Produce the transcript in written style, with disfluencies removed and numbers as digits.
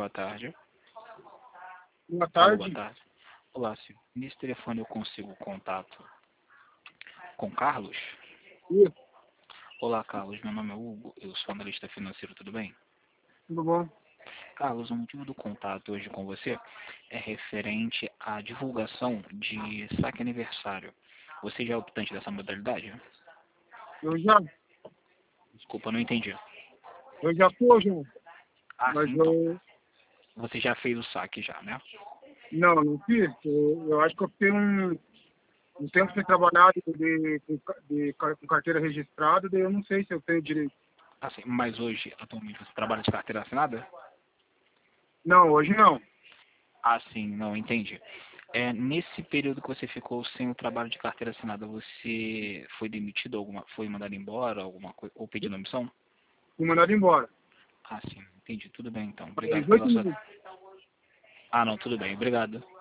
boa tarde. Boa Alô, tarde. boa tarde. Olá, senhor. Nesse telefone eu consigo contato com Carlos? Ih, Olá, Carlos. Meu nome é Hugo. Eu sou analista financeiro, tudo bem? tudo bom? Carlos, o motivo do contato hoje com você é referente à divulgação de saque aniversário. Você já é optante dessa modalidade? Eu já, Desculpa, não entendi. eu já tô, João. Ah, Mas sim, então. eu Você já fez o saque já, né? não fiz. Eu acho que eu fiquei um tempo sem trabalhar com carteira registrada, daí eu não sei se eu tenho direito. Assim, mas hoje, atualmente, você trabalha de carteira assinada? Não, hoje não. Ah, sim, não, entendi. Nesse período que você ficou sem o trabalho de carteira assinada, você foi demitido, foi mandado embora, alguma coisa, ou pedido omissão? Fui mandado embora. Ah, sim, entendi. Tudo bem, então. Faz Obrigado pela 8 sua... minutos. Ah, não, tudo bem. Obrigado.